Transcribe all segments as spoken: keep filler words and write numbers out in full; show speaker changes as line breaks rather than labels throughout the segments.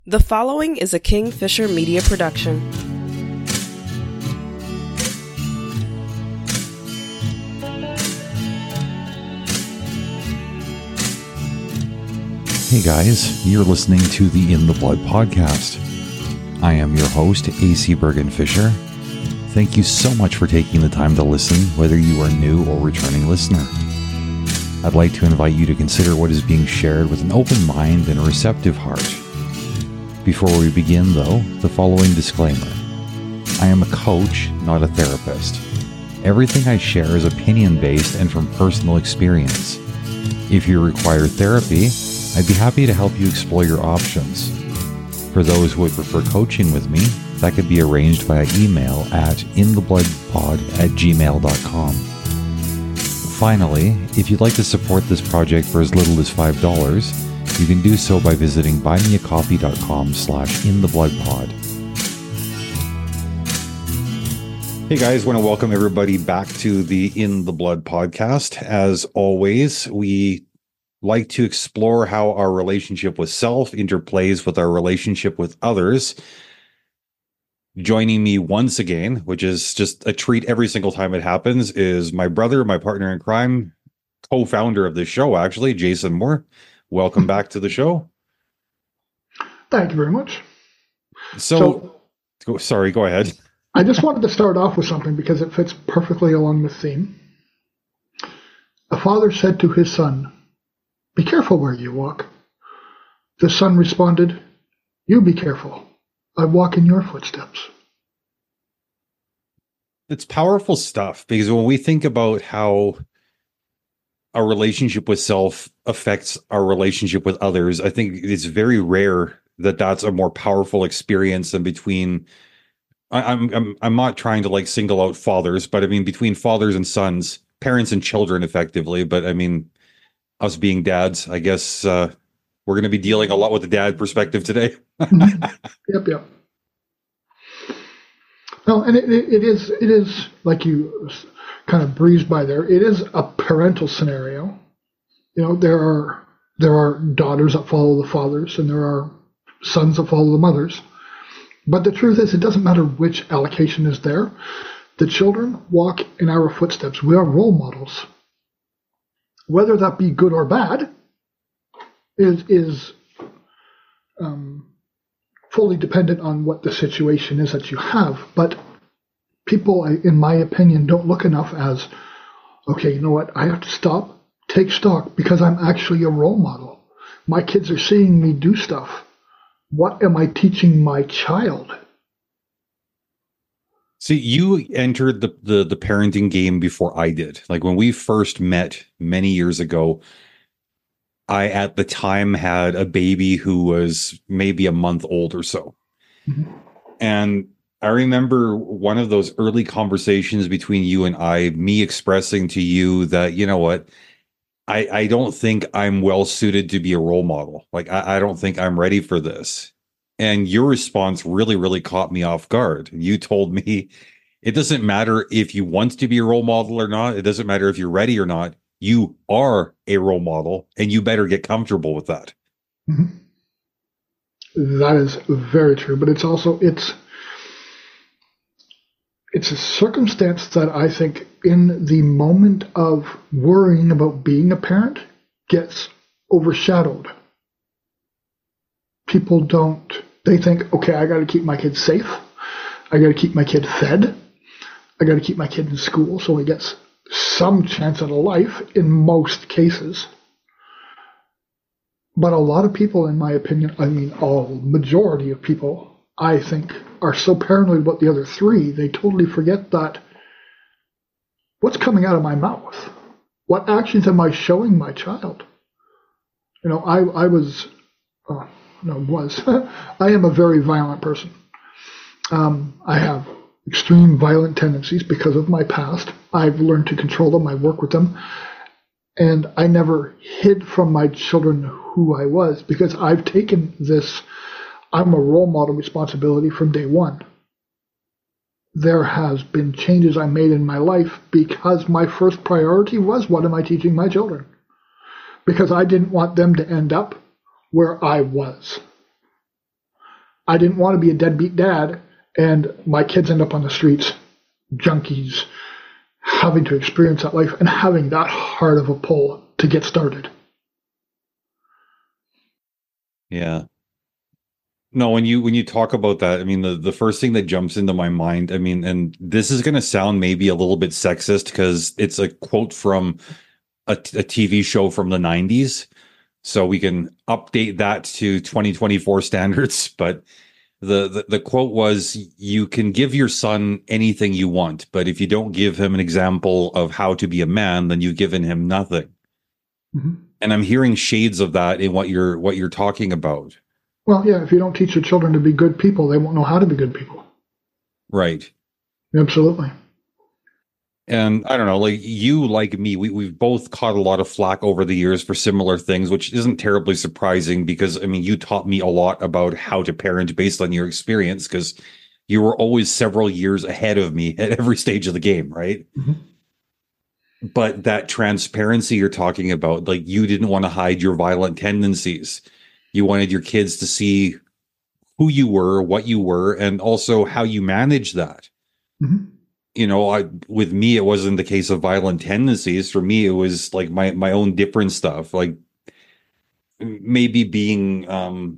The following is a Kingfisher Media production.
Hey guys, you're listening to the In the Blood podcast. I am your host, A C Bergen Fisher. Thank you so much for taking the time to listen, whether you are new or returning listener. I'd like to invite you to consider what is being shared with an open mind and a receptive heart. Before we begin, though, the following disclaimer. I am a coach, not a therapist. Everything I share is opinion-based and from personal experience. If you require therapy, I'd be happy to help you explore your options. For those who would prefer coaching with me, that could be arranged via email at inthebloodpod at gmail dot com. Finally, if you'd like to support this project for as little as five dollars, you can do so by visiting buymeacoffee.com slash inthebloodpod. Hey guys, want to welcome everybody back to the In the Blood podcast. As always, we like to explore how our relationship with self interplays with our relationship with others. Joining me once again, which is just a treat every single time it happens, is my brother, my partner in crime, co-founder of this show, actually, Jason Moore. Welcome back to the show.
Thank you very much.
So, so go, sorry, go ahead.
I just wanted to start off with something because it fits perfectly along the theme. A father said to his son, "Be careful where you walk." The son responded, "You be careful. I walk in your footsteps."
It's powerful stuff, because when we think about how our relationship with self affects our relationship with others, I think it's very rare that that's a more powerful experience than between. I, I'm I'm I'm not trying to like single out fathers, but I mean between fathers and sons, parents and children, effectively. But I mean, us being dads, I guess uh, we're going to be dealing a lot with the dad perspective today.
Mm-hmm. Yep, yep. No, and it, it is it is like you kind of breezed by there. It is a parental scenario. You know, there are there are daughters that follow the fathers, and there are sons that follow the mothers. But the truth is, it doesn't matter which allocation is there. The children walk in our footsteps. We are role models. Whether that be good or bad is is um, fully dependent on what the situation is that you have. But people, in my opinion, don't look enough as, okay, you know what, I have to stop, take stock, because I'm actually a role model. My kids are seeing me do stuff. What am I teaching my child?
See, you entered the, the the parenting game before I did. Like when we first met many years ago, I at the time had a baby who was maybe a month old or so. Mm-hmm. And I remember one of those early conversations between you and I, me expressing to you that, you know what, I, I don't think I'm well suited to be a role model. Like, I, I don't think I'm ready for this. And your response really, really caught me off guard. You told me it doesn't matter if you want to be a role model or not. It doesn't matter if you're ready or not. You are a role model, and you better get comfortable with that.
Mm-hmm. That is very true. But it's also, it's, it's a circumstance that I think in the moment of worrying about being a parent gets overshadowed. People don't, they think, okay, I got to keep my kid safe. I got to keep my kid fed. I got to keep my kid in school so he gets some chance at a life in most cases. But a lot of people, in my opinion, I mean, all majority of people, I think, are so paranoid about the other three, they totally forget that what's coming out of my mouth? What actions am I showing my child? You know, I, I was, uh, no, was, I am a very violent person. Um, I have extreme violent tendencies because of my past. I've learned to control them. I work with them. And I never hid from my children who I was because I've taken this, I'm a role model responsibility from day one. There has been changes I made in my life because my first priority was, what am I teaching my children? Because I didn't want them to end up where I was. I didn't want to be a deadbeat dad and my kids end up on the streets, junkies, having to experience that life and having that hard of a pull to get started.
Yeah. No, when you when you talk about that, I mean, the, the first thing that jumps into my mind, I mean, and this is going to sound maybe a little bit sexist because it's a quote from a, a T V show from the nineties. So we can update that to twenty twenty-four standards. But the, the, the quote was, you can give your son anything you want, but if you don't give him an example of how to be a man, then you've given him nothing. Mm-hmm. And I'm hearing shades of that in what you're what you're talking about.
Well, yeah, if you don't teach your children to be good people, they won't know how to be good people.
Right.
Absolutely.
And I don't know, like you, like me, we, we've both caught a lot of flack over the years for similar things, which isn't terribly surprising because, I mean, you taught me a lot about how to parent based on your experience because you were always several years ahead of me at every stage of the game, right? Mm-hmm. But that transparency you're talking about, like you didn't want to hide your violent tendencies. You wanted your kids to see who you were, what you were, and also how you manage that. Mm-hmm. You know, I, with me, it wasn't the case of violent tendencies. For me, it was like my, my own different stuff, like maybe being um,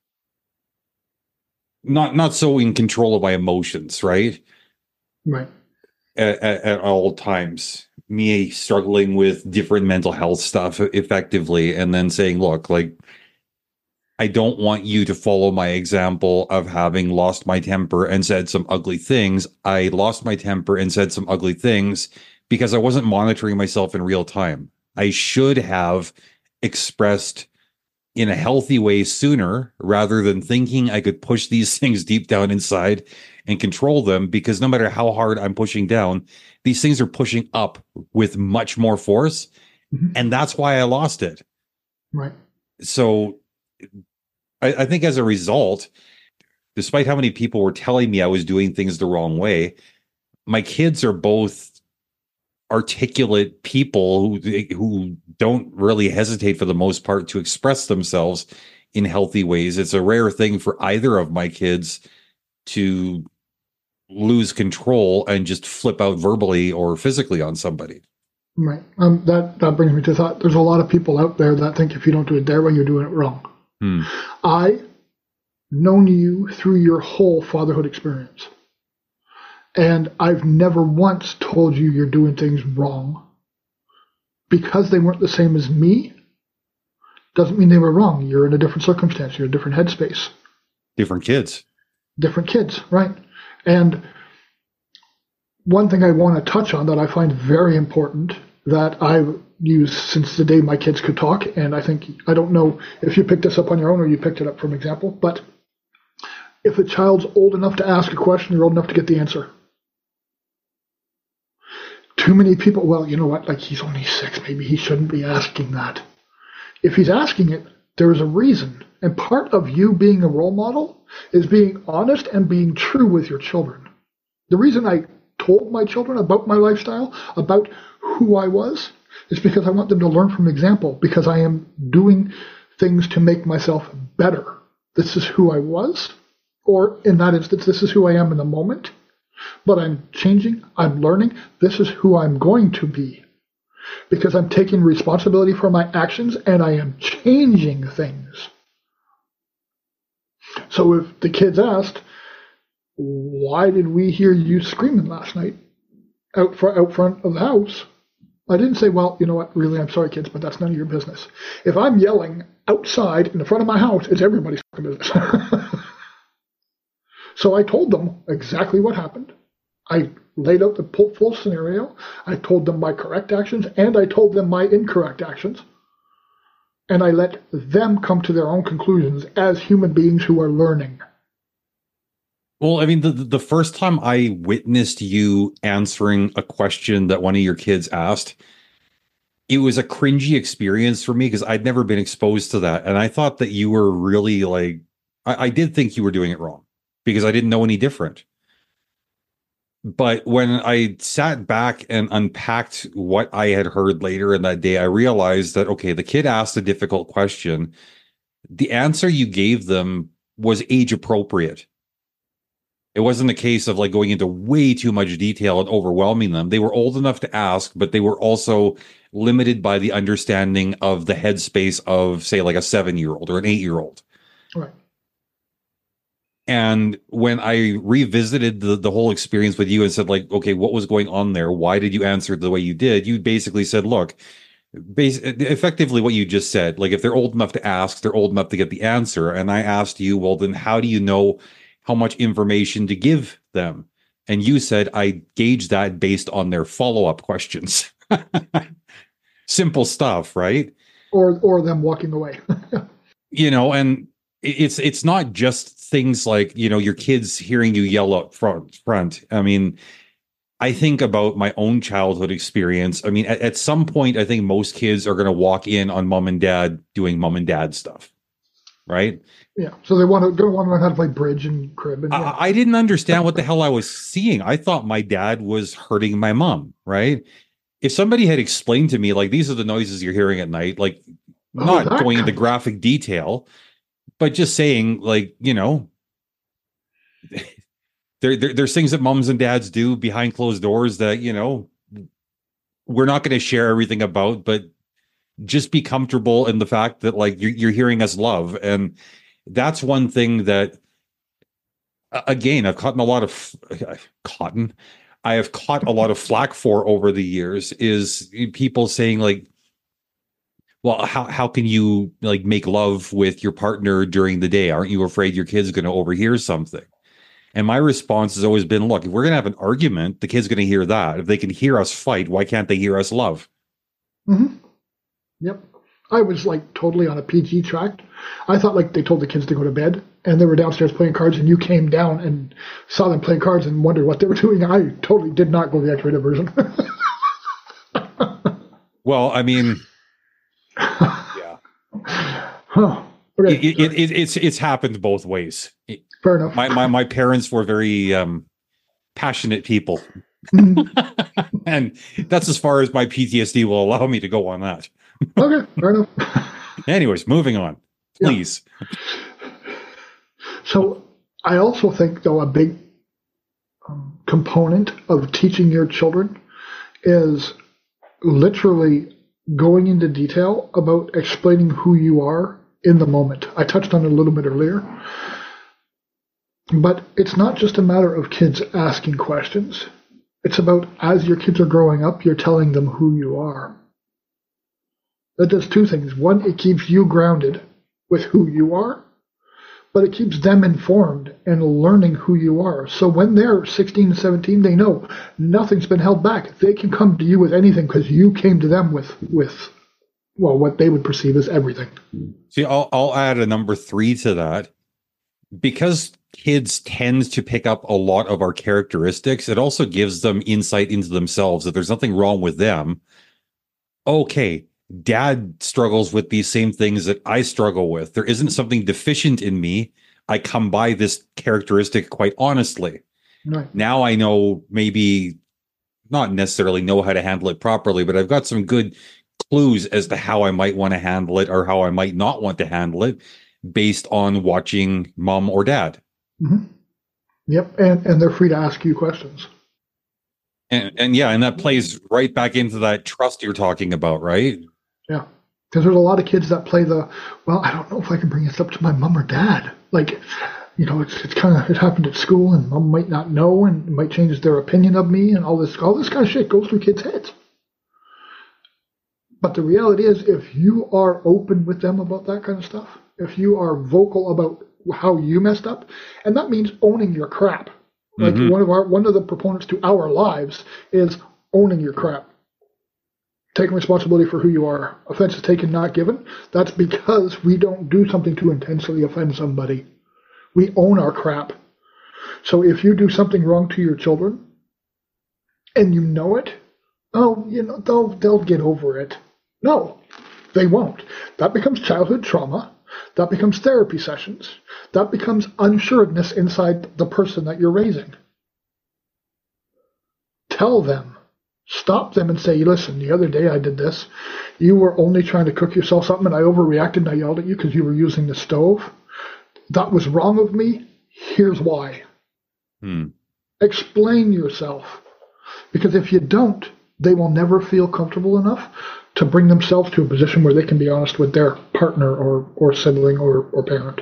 not not so in control of my emotions, right?
Right.
At, at, at all times. Me struggling with different mental health stuff effectively, and then saying, look, like, I don't want you to follow my example of having lost my temper and said some ugly things. I lost my temper and said some ugly things because I wasn't monitoring myself in real time. I should have expressed in a healthy way sooner rather than thinking I could push these things deep down inside and control them, because no matter how hard I'm pushing down, these things are pushing up with much more force. Mm-hmm. And that's why I lost it.
Right.
So I, I think as a result, despite how many people were telling me I was doing things the wrong way, my kids are both articulate people who, who don't really hesitate for the most part to express themselves in healthy ways. It's a rare thing for either of my kids to lose control and just flip out verbally or physically on somebody.
Right. Um, that, that brings me to thought. There's a lot of people out there that think if you don't do it their way, you're doing it wrong. Hmm. I known you through your whole fatherhood experience. And I've never once told you you're doing things wrong. Because they weren't the same as me, doesn't mean they were wrong. You're in a different circumstance. You're in a different headspace.
Different kids.
Different kids, right. And one thing I want to touch on that I find very important that I've used since the day my kids could talk, and I think, I don't know if you picked this up on your own or you picked it up from example, but if a child's old enough to ask a question, they're old enough to get the answer. Too many people, well, you know what, like he's only six, maybe he shouldn't be asking that. If he's asking it, there is a reason. And part of you being a role model is being honest and being true with your children. The reason I told my children about my lifestyle, about who I was, is because I want them to learn from example, because I am doing things to make myself better. This is who I was, or in that instance, this is who I am in the moment, but I'm changing, I'm learning, this is who I'm going to be, because I'm taking responsibility for my actions and I am changing things. So if the kids asked, why did we hear you screaming last night out, fr- out front of the house? I didn't say, well, you know what, really, I'm sorry, kids, but that's none of your business. If I'm yelling outside in the front of my house, it's everybody's business. So I told them exactly what happened. I laid out the full scenario. I told them my correct actions, and I told them my incorrect actions. And I let them come to their own conclusions as human beings who are learning.
Well, I mean, the the first time I witnessed you answering a question that one of your kids asked, it was a cringy experience for me because I'd never been exposed to that. And I thought that you were really like, I, I did think you were doing it wrong because I didn't know any different. But when I sat back and unpacked what I had heard later in that day, I realized that, okay, the kid asked a difficult question. The answer you gave them was age appropriate. It wasn't a case of like going into way too much detail and overwhelming them. They were old enough to ask, but they were also limited by the understanding of the headspace of, say, like a seven-year-old or an eight-year-old.
Right.
And when I revisited the, the whole experience with you and said, like, okay, what was going on there? Why did you answer the way you did? You basically said, look, bas- effectively what you just said, like, if they're old enough to ask, they're old enough to get the answer. And I asked you, well, then how do you know how much information to give them? And you said, I gauge that based on their follow-up questions. Simple stuff, right?
Or or them walking away.
You know, and it's it's not just things like, you know, your kids hearing you yell up front. front. I mean, I think about my own childhood experience. I mean, at, at some point, I think most kids are going to walk in on mom and dad doing mom and dad stuff, right?
Yeah, so they want to go want to learn how to play bridge and crib. And, yeah.
I, I didn't understand what the hell I was seeing. I thought my dad was hurting my mom, right? If somebody had explained to me, like, these are the noises you're hearing at night, like,
Oh,
not
that
going into
kind-
graphic detail, but just saying, like, you know, there, there there's things that moms and dads do behind closed doors that, you know, we're not going to share everything about, but just be comfortable in the fact that, like, you're, you're hearing us love. And that's one thing that, again, I've caught a lot of cotton. I have caught a lot of flack for over the years is people saying, like, well, how how can you, like, make love with your partner during the day? Aren't you afraid your kid's going to overhear something? And my response has always been, look, if we're going to have an argument, the kid's going to hear that. If they can hear us fight, why can't they hear us love?
Mm-hmm. Yep. I was like totally on a P G track. I thought like they told the kids to go to bed and they were downstairs playing cards and you came down and saw them playing cards and wondered what they were doing. I totally did not go the X-rated version.
Well, I mean, yeah.
Huh. Okay.
It, it, it, it's it's happened both ways.
Fair enough.
My my my parents were very um, passionate people,
Mm-hmm.
and that's as far as my P T S D will allow me to go on that.
Okay, fair enough.
Anyways, moving on, please.
Yeah. So I also think, though, a big um, component of teaching your children is literally going into detail about explaining who you are in the moment. I touched on it a little bit earlier. But it's not just a matter of kids asking questions. It's about, as your kids are growing up, you're telling them who you are. That does two things. One, it keeps you grounded with who you are, but it keeps them informed and learning who you are. So when they're sixteen and seventeen, they know nothing's been held back. They can come to you with anything because you came to them with, with, well, what they would perceive as everything.
See, I'll, I'll add a number three to that. Because kids tend to pick up a lot of our characteristics, it also gives them insight into themselves. If there's nothing wrong with them, okay, dad struggles with these same things that I struggle with. There isn't something deficient in me. I come by this characteristic quite honestly.
Right.
Now I know, maybe not necessarily know how to handle it properly, but I've got some good clues as to how I might want to handle it or how I might not want to handle it, based on watching mom or dad.
Mm-hmm. Yep, and, and they're free to ask you questions.
And and yeah, and that plays right back into that trust you're talking about, right?
Yeah, because there's a lot of kids that play the, well, I don't know if I can bring this up to my mom or dad. Like, you know, it's it's kind of, it happened at school and mom might not know and it might change their opinion of me and all this, all this kind of shit goes through kids' heads. But the reality is, if you are open with them about that kind of stuff, if you are vocal about how you messed up, and that means owning your crap. Like mm-hmm. one of our one of the proponents to our lives is owning your crap. Taking responsibility for who you are. Offenses taken, not given. That's because we don't do something to intentionally offend somebody. We own our crap. So if you do something wrong to your children and you know it, oh, you know, they'll they'll get over it. No, they won't. That becomes childhood trauma. That becomes therapy sessions. That becomes unsureness inside the person that you're raising. Tell them. Stop them and say, listen, the other day I did this. You were only trying to cook yourself something and I overreacted and I yelled at you because you were using the stove. that was wrong of me. Here's why.
Hmm.
Explain yourself. Because if you don't, they will never feel comfortable enough to bring themselves to a position where they can be honest with their partner or, or sibling or, or parent.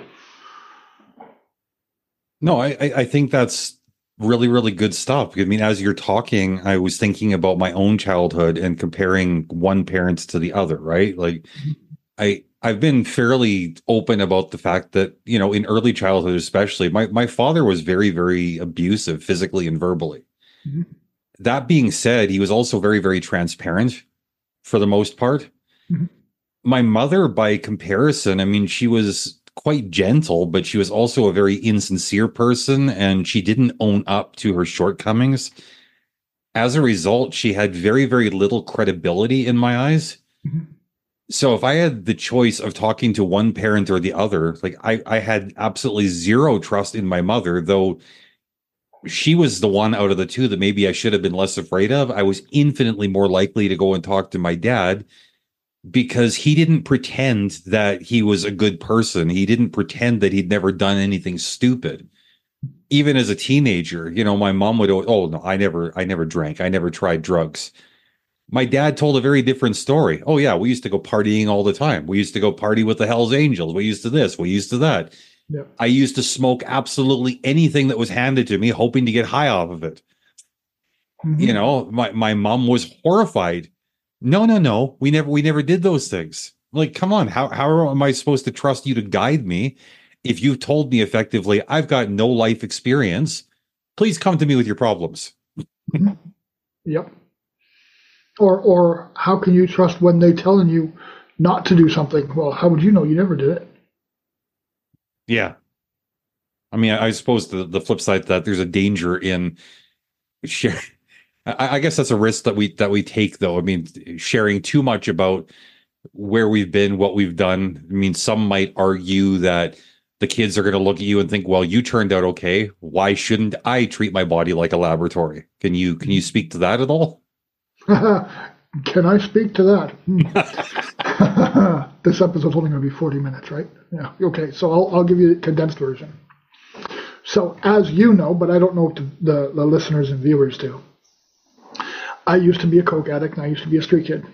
No, I, I think that's really, really good stuff. I mean, as you're talking, I was thinking about my own childhood and comparing one parent to the other, right? Like, I, I've been fairly open about the fact that, you know, in early childhood, especially, my, my father was very, very abusive physically and verbally. Mm-hmm. That being said, he was also very, very transparent for the most part. Mm-hmm. My mother, by comparison, I mean, she was quite gentle, but she was also a very insincere person, and she didn't own up to her shortcomings. As a result, she had very, very little credibility in my eyes. Mm-hmm. So if I had the choice of talking to one parent or the other, like I, I had absolutely zero trust in my mother, though she was the one out of the two that maybe I should have been less afraid of. I was infinitely more likely to go and talk to my dad because he didn't pretend that he was a good person. He didn't pretend that he'd never done anything stupid. Even as a teenager, you know, my mom would, oh no, I never, I never drank. I never tried drugs. My dad told a very different story. Oh yeah, we used to go partying all the time. We used to go party with the Hells Angels. We used to this, we used to that. Yep. I used to smoke absolutely anything that was handed to me, hoping to get high off of it. Mm-hmm. You know, my, my mom was horrified. No, no, no. We never we never did those things. Like, come on, how how am I supposed to trust you to guide me if you've told me effectively, I've got no life experience? Please come to me with your problems.
Mm-hmm. Yep. Or or how can you trust when they're telling you not to do something? Well, how would you know? You never did it.
Yeah. I mean, I, I suppose the, the flip side to that, there's a danger in sharing. I, I guess that's a risk that we that we take, though. I mean, sharing too much about where we've been, what we've done. I mean, some might argue that the kids are going to look at you and think, well, you turned out okay. Why shouldn't I treat my body like a laboratory? Can you can you speak to that at all?
Can I speak to that? Hmm. This episode's only going to be forty minutes, right? Yeah. Okay. So I'll I'll give you the condensed version. So as you know, but I don't know if the, the, the listeners and viewers do, I used to be a coke addict and I used to be a street kid.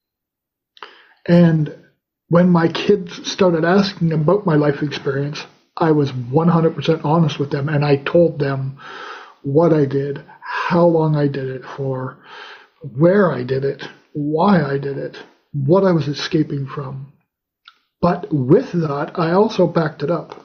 And when my kids started asking about my life experience, I was one hundred percent honest with them, and I told them what I did, how long I did it for, where I did it, why I did it, what I was escaping from. But with that, I also backed it up.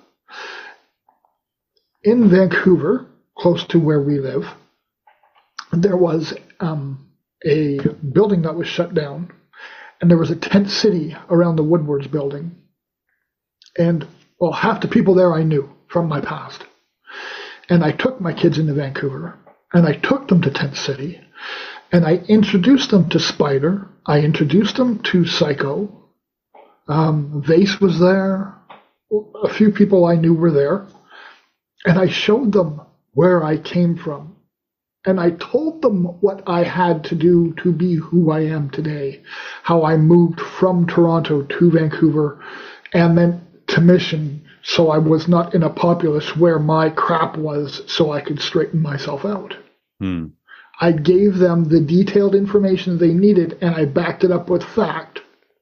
In Vancouver, close to where we live, there was um, a building that was shut down, and there was a tent city around the Woodwards building. And, well, half the people there I knew from my past. And I took my kids into Vancouver, and I took them to Tent City, and I introduced them to Spider. I introduced them to Psycho. Um, Vase was there. A few people I knew were there. And I showed them where I came from. And I told them what I had to do to be who I am today. How I moved from Toronto to Vancouver and then to Mission, so I was not in a populace where my crap was, so I could straighten myself out. Hmm. I gave them the detailed information they needed, and I backed it up with fact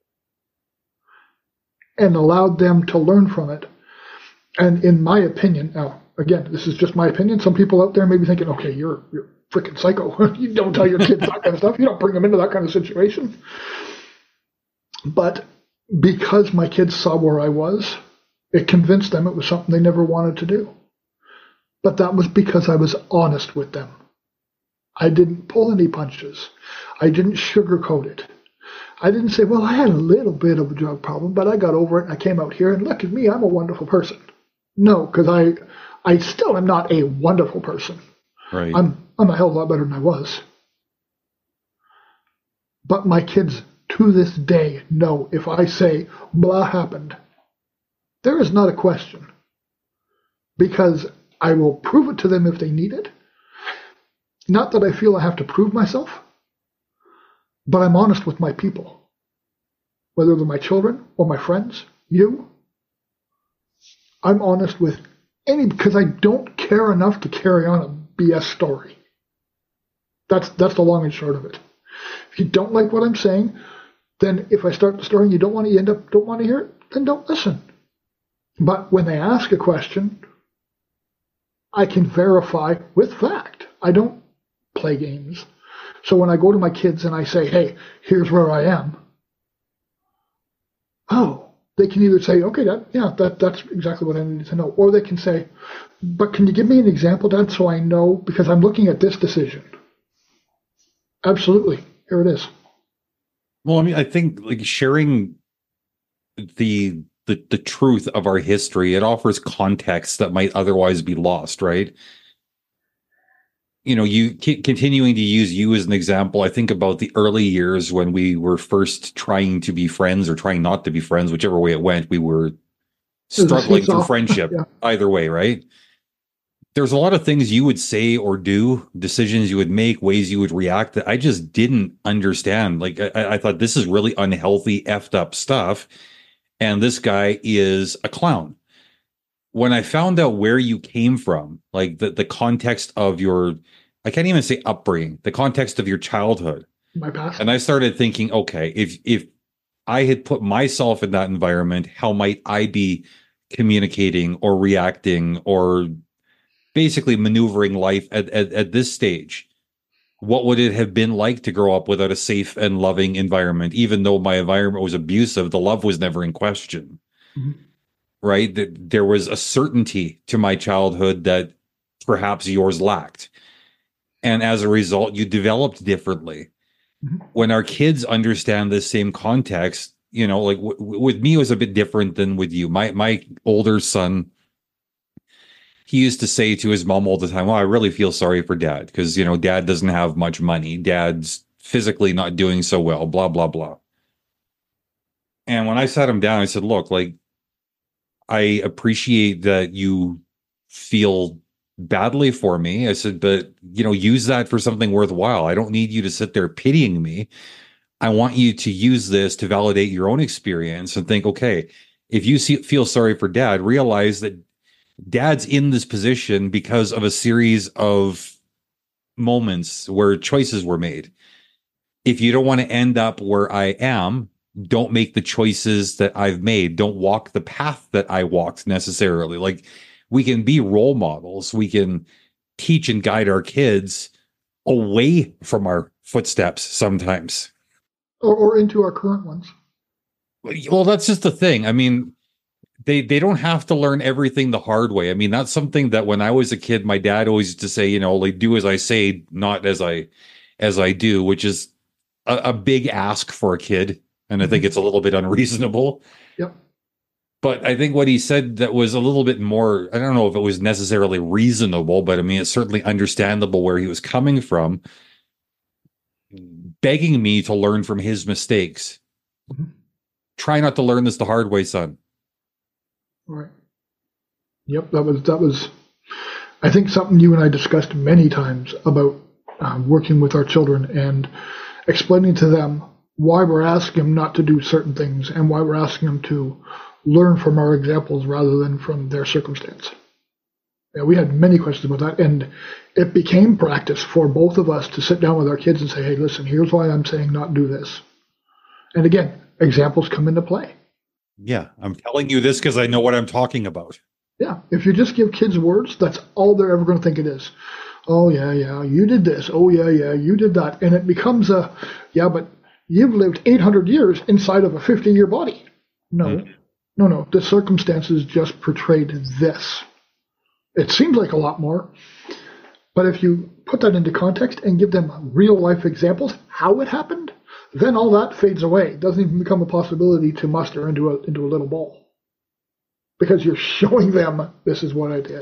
and allowed them to learn from it. And in my opinion, now, again, this is just my opinion. Some people out there may be thinking, okay, you're you're freaking psycho. You don't tell your kids that kind of stuff. You don't bring them into that kind of situation. But because my kids saw where I was, it convinced them it was something they never wanted to do. But that was because I was honest with them. I didn't pull any punches. I didn't sugarcoat it. I didn't say, well, I had a little bit of a drug problem, but I got over it and I came out here and look at me, I'm a wonderful person. No, because I I still am not a wonderful person.
Right.
I'm I'm a hell of a lot better than I was. But my kids to this day know if I say blah happened, there is not a question. Because I will prove it to them if they need it. Not that I feel I have to prove myself, but I'm honest with my people. Whether they're my children or my friends, you. I'm honest with any, because I don't care enough to carry on a B S story. That's that's the long and short of it. If you don't like what I'm saying, then if I start the story and you don't want to, you end up don't want to hear it, then don't listen. But when they ask a question, I can verify with fact. I don't play games. So when I go to my kids and I say, hey, here's where I am, oh, they can either say, okay, Dad, yeah, that, that's exactly what I needed to know. Or they can say, but can you give me an example, Dad, so I know, because I'm looking at this decision. Absolutely. Here it is.
Well, I mean, I think like sharing the the the truth of our history, it offers context that might otherwise be lost, right? You know, you c- continuing to use you as an example, I think about the early years when we were first trying to be friends or trying not to be friends, whichever way it went, we were struggling for friendship yeah. either way, right? There's a lot of things you would say or do, decisions you would make, ways you would react that I just didn't understand. Like, I, I thought this is really unhealthy, effed up stuff. And this guy is a clown. When I found out where you came from, like the, the context of your, I can't even say upbringing, the context of your childhood.
My past.
And I started thinking, okay, if if I had put myself in that environment, how might I be communicating or reacting or basically maneuvering life at, at, at this stage? What would it have been like to grow up without a safe and loving environment? Even though my environment was abusive, the love was never in question. Mm-hmm. Right? That there was a certainty to my childhood that perhaps yours lacked. And as a result, you developed differently. Mm-hmm. When our kids understand this same context, you know, like w- w- with me, it was a bit different than with you. My, my older son, he used to say to his mom all the time, well, I really feel sorry for Dad because, you know, Dad doesn't have much money. Dad's physically not doing so well, blah, blah, blah. And when I sat him down, I said, look, like, I appreciate that you feel badly for me. I said, but, you know, use that for something worthwhile. I don't need you to sit there pitying me. I want you to use this to validate your own experience and think, okay, if you see, feel sorry for Dad, realize that Dad's in this position because of a series of moments where choices were made. If you don't want to end up where I am, don't make the choices that I've made. Don't walk the path that I walked necessarily. Like, we can be role models. We can teach and guide our kids away from our footsteps sometimes.
Or, or into our current ones.
Well, that's just the thing. I mean, they they don't have to learn everything the hard way. I mean, that's something that when I was a kid, my dad always used to say, you know, like, do as I say, not as I as I do, which is a, a big ask for a kid. And I think it's a little bit unreasonable.
Yep.
But I think what he said that was a little bit more, I don't know if it was necessarily reasonable, but I mean, it's certainly understandable where he was coming from, begging me to learn from his mistakes. Mm-hmm. Try not to learn this the hard way, son.
Right. Yep. That was, that was, I think, something you and I discussed many times about uh, working with our children and explaining to them why we're asking them not to do certain things and why we're asking them to learn from our examples rather than from their circumstance. Yeah, we had many questions about that, and it became practice for both of us to sit down with our kids and say, hey, listen, here's why I'm saying not do this. And again, examples come into play.
Yeah, I'm telling you this because I know what I'm talking about.
Yeah, if you just give kids words, that's all they're ever going to think it is. Oh, yeah, yeah, you did this. Oh, yeah, yeah, you did that. And it becomes a, yeah, but you've lived eight hundred years inside of a fifty-year body. No, mm-hmm. no, no. The circumstances just portrayed this. It seems like a lot more, but if you put that into context and give them real-life examples, how it happened, then all that fades away. It doesn't even become a possibility to muster into a into a little ball because you're showing them this is what I did.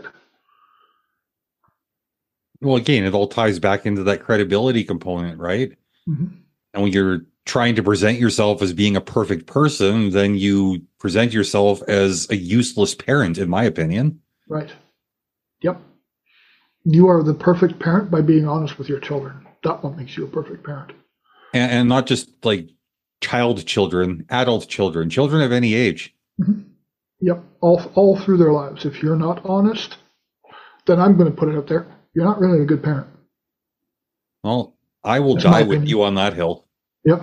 Well, again, it all ties back into that credibility component, right? Mm-hmm. And when you're trying to present yourself as being a perfect person, then you present yourself as a useless parent, in my opinion.
Right. Yep. You are the perfect parent by being honest with your children. That's what makes you a perfect parent.
And, and not just like child children, adult children, children of any age. Mm-hmm.
Yep, all all through their lives. If you're not honest, then I'm going to put it up there. You're not really a good parent.
Well, I will
That's
die
my
with
opinion.
you on that hill.
Yep.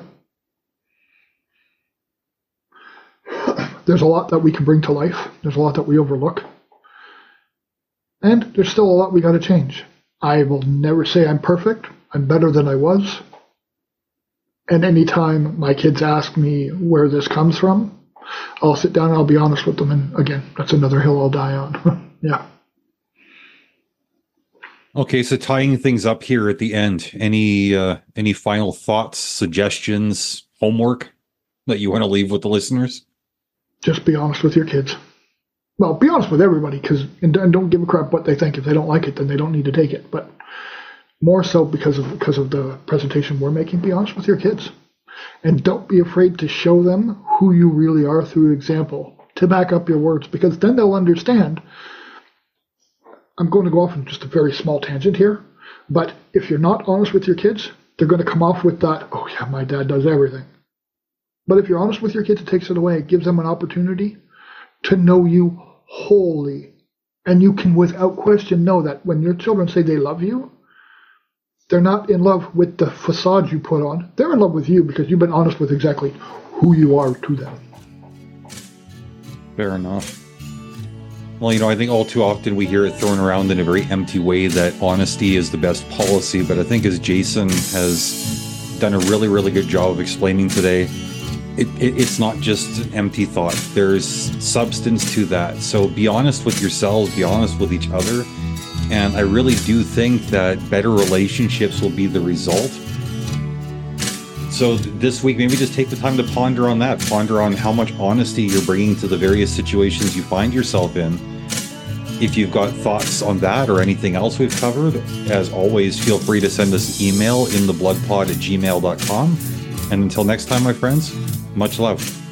There's a lot that we can bring to life. There's a lot that we overlook. And there's still a lot we got to change. I will never say I'm perfect. I'm better than I was. And anytime my kids ask me where this comes from, I'll sit down and I'll be honest with them. And again, that's another hill I'll die on. Yeah.
Okay, so tying things up here at the end, any uh, any final thoughts, suggestions, homework that you want to leave with the listeners?
Just be honest with your kids. Well, be honest with everybody, because and, and don't give a crap what they think. If they don't like it, then they don't need to take it. But more so because of because of the presentation we're making, be honest with your kids. And don't be afraid to show them who you really are through example to back up your words, because then they'll understand. I'm going to go off on just a very small tangent here, but if you're not honest with your kids, they're going to come off with that, oh yeah, my dad does everything. But if you're honest with your kids, it takes it away. It gives them an opportunity to know you wholly. And you can, without question, know that when your children say they love you, they're not in love with the facade you put on. They're in love with you because you've been honest with exactly who you are to them.
Fair enough. Well, you know, I think all too often we hear it thrown around in a very empty way that honesty is the best policy. But I think as Jason has done a really, really good job of explaining today, it, it, it's not just an empty thought. There's substance to that. So be honest with yourselves, be honest with each other. And I really do think that better relationships will be the result. So this week, maybe just take the time to ponder on that. Ponder on how much honesty you're bringing to the various situations you find yourself in. If you've got thoughts on that or anything else we've covered, as always, feel free to send us an email in the blood pod at gmail dot com. And until next time, my friends, much love.